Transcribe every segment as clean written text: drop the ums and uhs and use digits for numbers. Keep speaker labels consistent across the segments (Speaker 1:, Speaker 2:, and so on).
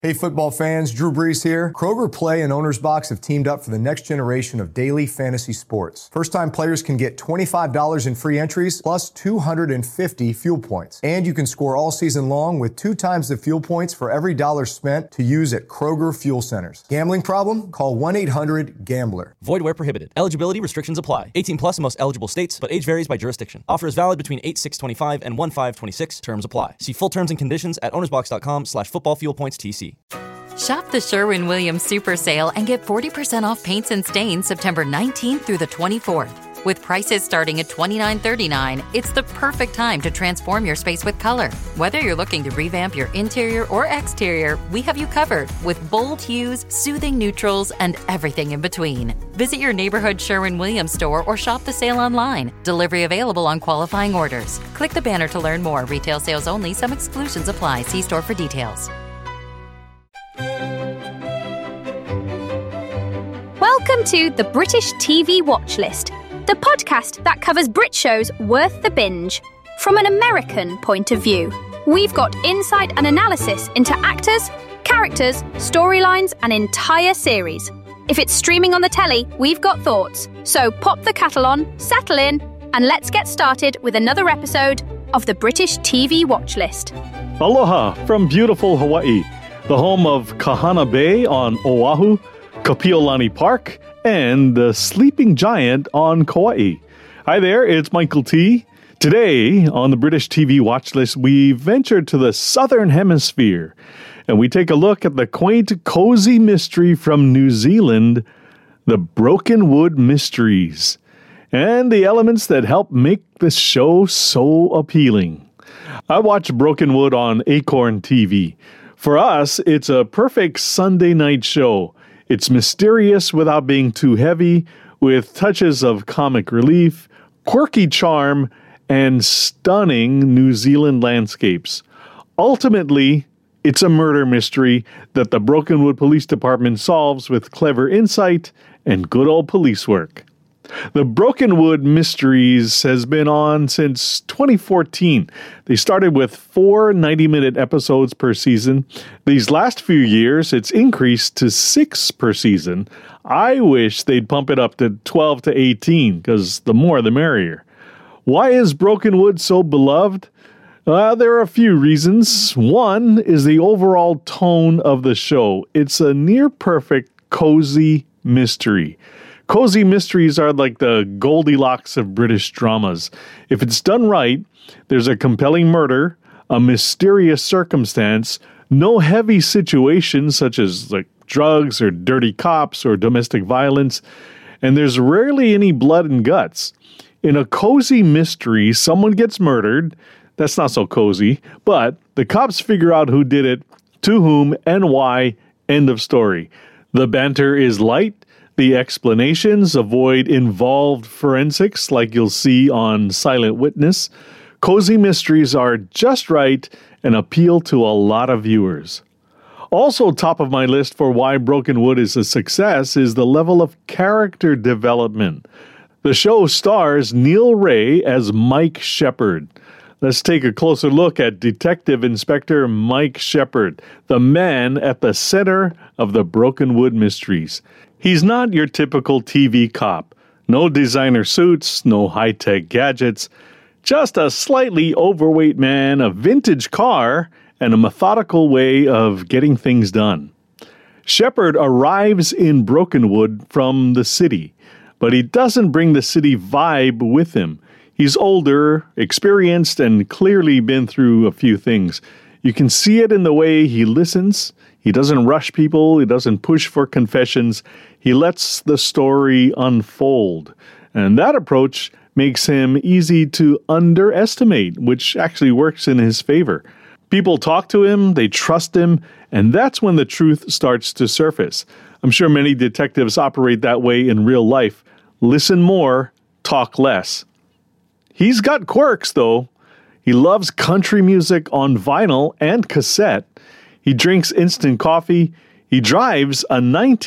Speaker 1: Hey football fans, Drew Brees here. Kroger Play and Owner's Box have teamed up for the next generation of daily fantasy sports. First-time players can get $25 in free entries plus 250 fuel points. And you can score all season long with 2 times the fuel points for every dollar spent to use at Kroger Fuel Centers. Gambling problem? Call 1-800-GAMBLER.
Speaker 2: Void where prohibited. Eligibility restrictions apply. 18 plus in most eligible states, but age varies by jurisdiction. Offer is valid between 8/6/25 and 1/5/26. Terms apply. See full terms and conditions at ownersbox.com/footballfuelpointstc.
Speaker 3: Shop the Sherwin-Williams Super Sale and get 40% off paints and stains September 19th through the 24th. With prices starting at $29.39, it's the perfect time to transform your space with color. Whether you're looking to revamp your interior or exterior, we have you covered with bold hues, soothing neutrals, and everything in between. Visit your neighborhood Sherwin-Williams store or shop the sale online. Delivery available on qualifying orders. Click the banner to learn more. Retail sales only. Some exclusions apply. See store for details.
Speaker 4: Welcome to the British TV Watch List, the podcast that covers Brit shows worth the binge from an American point of view. We've got insight and analysis into actors, characters, storylines, and entire series. If it's streaming on the telly, we've got thoughts. So pop the kettle on, settle in, and let's get started with another episode of the British TV Watch List.
Speaker 5: Aloha from beautiful Hawaii, the home of Kahana Bay on Oahu, Kapiolani Park, and the Sleeping Giant on Kauai. Hi there, it's Michael T. Today, on the British TV Watch List, we venture to the Southern Hemisphere, and we take a look at the quaint, cozy mystery from New Zealand, the Brokenwood Mysteries, and the elements that help make this show so appealing. I watch Brokenwood on Acorn TV. For us, it's a perfect Sunday night show. It's mysterious without being too heavy, with touches of comic relief, quirky charm, and stunning New Zealand landscapes. Ultimately, it's a murder mystery that the Brokenwood Police Department solves with clever insight and good old police work. The Brokenwood Mysteries has been on since 2014. They started with 4 90-minute episodes per season. These last few years, it's increased to 6 per season. I wish they'd pump it up to 12 to 18, because the more the merrier. Why is Brokenwood so beloved? There are a few reasons. One is the overall tone of the show. It's a near-perfect, cozy mystery. Cozy mysteries are like the Goldilocks of British dramas. If it's done right, there's a compelling murder, a mysterious circumstance, no heavy situations such as like drugs or dirty cops or domestic violence, and there's rarely any blood and guts. In a cozy mystery, someone gets murdered. That's not so cozy, but the cops figure out who did it, to whom, and why. End of story. The banter is light. The explanations avoid involved forensics like you'll see on Silent Witness. Cozy mysteries are just right and appeal to a lot of viewers. Also top of my list for why Brokenwood is a success is the level of character development. The show stars Neil Ray as Mike Shepard. Let's take a closer look at Detective Inspector Mike Shepard, the man at the center of the Brokenwood Mysteries. He's not your typical TV cop. No designer suits, no high-tech gadgets. Just a slightly overweight man, a vintage car, and a methodical way of getting things done. Shepard arrives in Brokenwood from the city, but he doesn't bring the city vibe with him. He's older, experienced, and clearly been through a few things. You can see it in the way he listens. He doesn't rush people. He doesn't push for confessions. He lets the story unfold. And that approach makes him easy to underestimate, which actually works in his favor. People talk to him, they trust him, and that's when the truth starts to surface. I'm sure many detectives operate that way in real life. Listen more, talk less. He's got quirks, though. He loves country music on vinyl and cassette. He drinks instant coffee. He drives a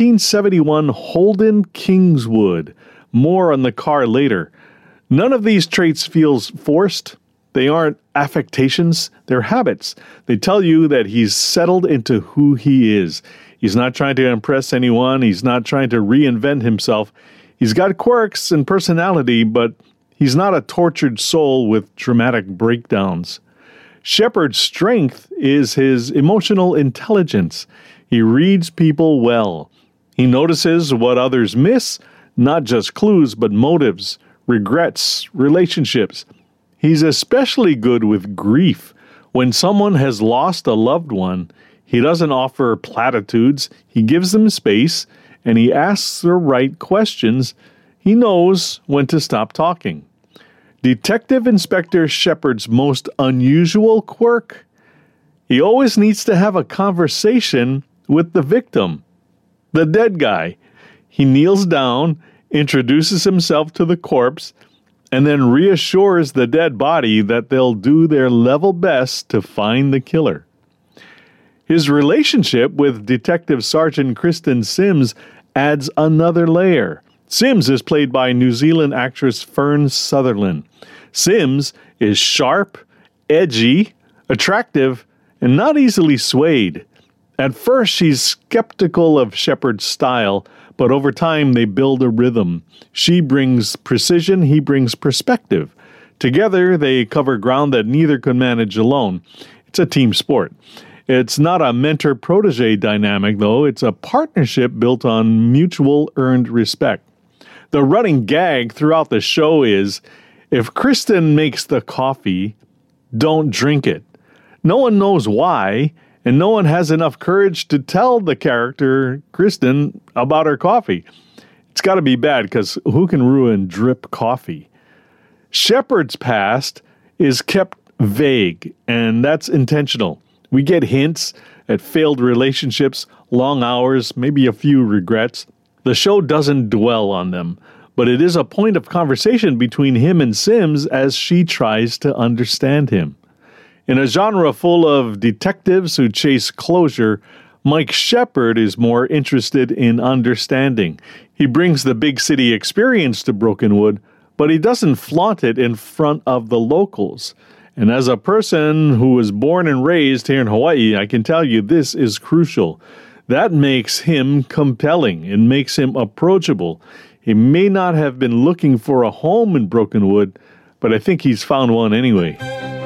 Speaker 5: 1971 Holden Kingswood. More on the car later. None of these traits feels forced. They aren't affectations, they're habits. They tell you that he's settled into who he is. He's not trying to impress anyone. He's not trying to reinvent himself. He's got quirks and personality, but he's not a tortured soul with dramatic breakdowns. Shepard's strength is his emotional intelligence. He reads people well. He notices what others miss, not just clues, but motives, regrets, relationships. He's especially good with grief. When someone has lost a loved one, he doesn't offer platitudes. He gives them space, and he asks the right questions. He knows when to stop talking. Detective Inspector Shepard's most unusual quirk? He always needs to have a conversation with the victim, the dead guy. He kneels down, introduces himself to the corpse, and then reassures the dead body that they'll do their level best to find the killer. His relationship with Detective Sergeant Kristen Sims adds another layer. Sims is played by New Zealand actress Fern Sutherland. Sims is sharp, edgy, attractive, and not easily swayed. At first, she's skeptical of Shepard's style, but over time they build a rhythm. She brings precision, he brings perspective. Together, they cover ground that neither could manage alone. It's a team sport. It's not a mentor-protege dynamic, though. It's a partnership built on mutual earned respect. The running gag throughout the show is, if Kristen makes the coffee, don't drink it. No one knows why, and no one has enough courage to tell the character, Kristen, about her coffee. It's got to be bad, because who can ruin drip coffee? Shepard's past is kept vague, and that's intentional. We get hints at failed relationships, long hours, maybe a few regrets. The show doesn't dwell on them, but it is a point of conversation between him and Sims as she tries to understand him. In a genre full of detectives who chase closure, Mike Shepard is more interested in understanding. He brings the big city experience to Brokenwood, but he doesn't flaunt it in front of the locals. And as a person who was born and raised here in Hawaii, I can tell you this is crucial. That makes him compelling. It makes him approachable. He may not have been looking for a home in Brokenwood, but I think he's found one anyway.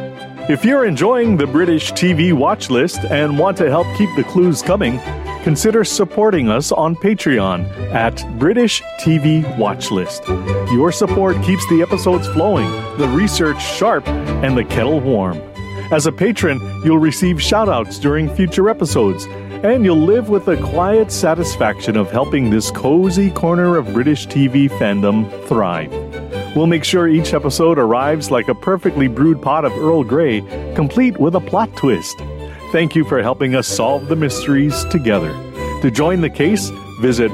Speaker 5: If you're enjoying the British TV watch list and want to help keep the clues coming, consider supporting us on Patreon at British TV Watchlist. Your support keeps the episodes flowing, the research sharp, and the kettle warm. As a patron, you'll receive shoutouts during future episodes, and you'll live with the quiet satisfaction of helping this cozy corner of British TV fandom thrive. We'll make sure each episode arrives like a perfectly brewed pot of Earl Grey, complete with a plot twist. Thank you for helping us solve the mysteries together. To join the case, visit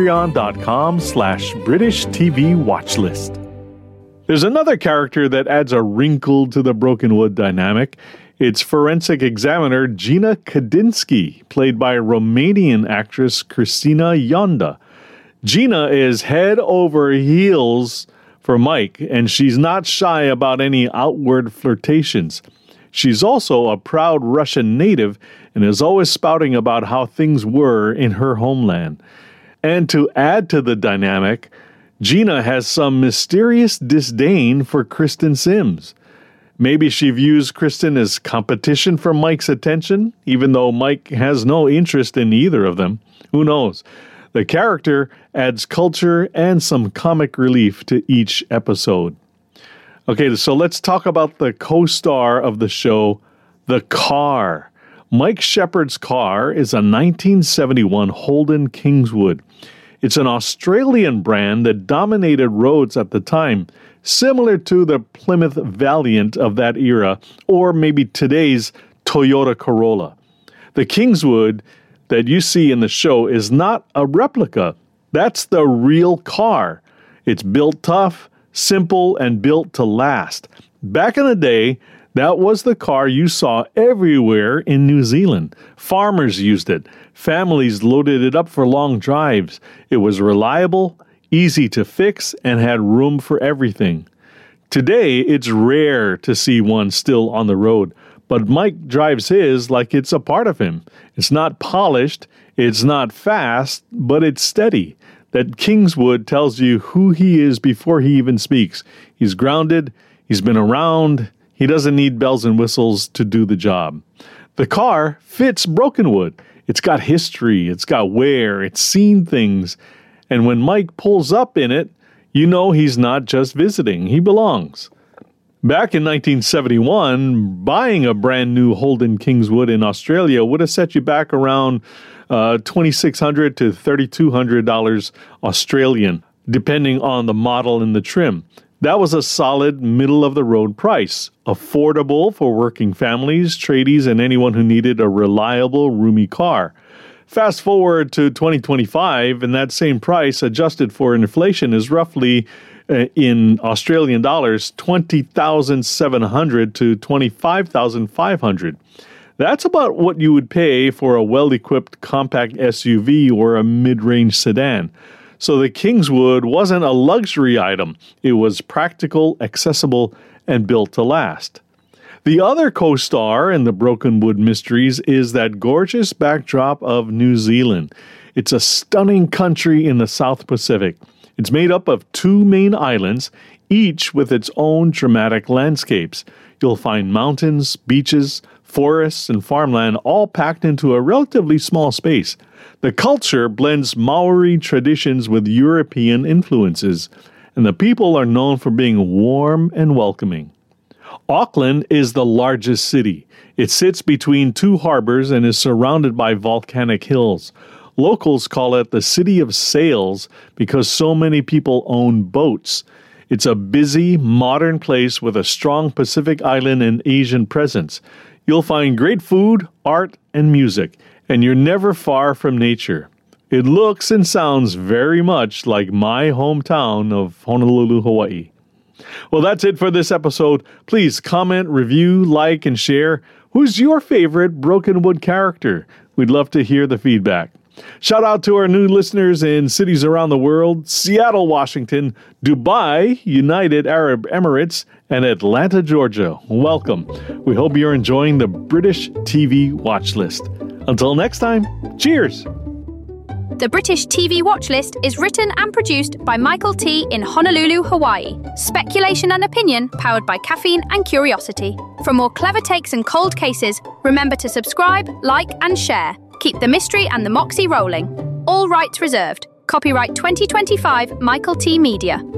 Speaker 5: patreon.com/British TV Watchlist. There's another character that adds a wrinkle to the Brokenwood dynamic. It's forensic examiner Gina Kadinsky, played by Romanian actress Cristina Ionda. Gina is head over heels for Mike, and she's not shy about any outward flirtations. She's also a proud Russian native and is always spouting about how things were in her homeland. And to add to the dynamic, Gina has some mysterious disdain for Kristen Sims. Maybe she views Kristen as competition for Mike's attention, even though Mike has no interest in either of them. Who knows? The character adds culture and some comic relief to each episode. Okay, so let's talk about the co-star of the show, the car. Mike Shepard's car is a 1971 Holden Kingswood. It's an Australian brand that dominated roads at the time, similar to the Plymouth Valiant of that era, or maybe today's Toyota Corolla. The Kingswood that you see in the show is not a replica. That's the real car. It's built tough, simple, and built to last. Back in the day, that was the car you saw everywhere in New Zealand. Farmers used it. Families loaded it up for long drives. It was reliable, easy to fix, and had room for everything. Today, it's rare to see one still on the road, but Mike drives his like it's a part of him. It's not polished, it's not fast, but it's steady. That Kingswood tells you who he is before he even speaks. He's grounded, he's been around, he doesn't need bells and whistles to do the job. The car fits Brokenwood. It's got history, it's got wear, it's seen things. And when Mike pulls up in it, you know he's not just visiting, he belongs. Back in 1971, buying a brand new Holden Kingswood in Australia would have set you back around $2,600 to $3,200 Australian, depending on the model and the trim. That was a solid middle-of-the-road price, affordable for working families, tradies, and anyone who needed a reliable, roomy car. Fast forward to 2025, and that same price, adjusted for inflation, is roughly, in Australian dollars, $20,700 to $25,500. That's about what you would pay for a well-equipped compact SUV or a mid-range sedan. So the Kingswood wasn't a luxury item. It was practical, accessible, and built to last. The other co-star in the Brokenwood Mysteries is that gorgeous backdrop of New Zealand. It's a stunning country in the South Pacific. It's made up of 2 main islands, each with its own dramatic landscapes. You'll find mountains, beaches, forests, and farmland all packed into a relatively small space. The culture blends Maori traditions with European influences, and the people are known for being warm and welcoming. Auckland is the largest city. It sits between 2 harbors and is surrounded by volcanic hills. Locals call it the City of Sails because so many people own boats. It's a busy, modern place with a strong Pacific Island and Asian presence. You'll find great food, art, and music, and you're never far from nature. It looks and sounds very much like my hometown of Honolulu, Hawaii. Well, that's it for this episode. Please comment, review, like, and share. Who's your favorite Brokenwood character? We'd love to hear the feedback. Shout out to our new listeners in cities around the world: Seattle, Washington, Dubai, United Arab Emirates, and Atlanta, Georgia. Welcome. We hope you're enjoying the British TV watch list. Until next time, cheers!
Speaker 4: The British TV Watchlist is written and produced by Michael T. in Honolulu, Hawaii. Speculation and opinion powered by caffeine and curiosity. For more clever takes and cold cases, remember to subscribe, like, and share. Keep the mystery and the moxie rolling. All rights reserved. Copyright 2025 Michael T. Media.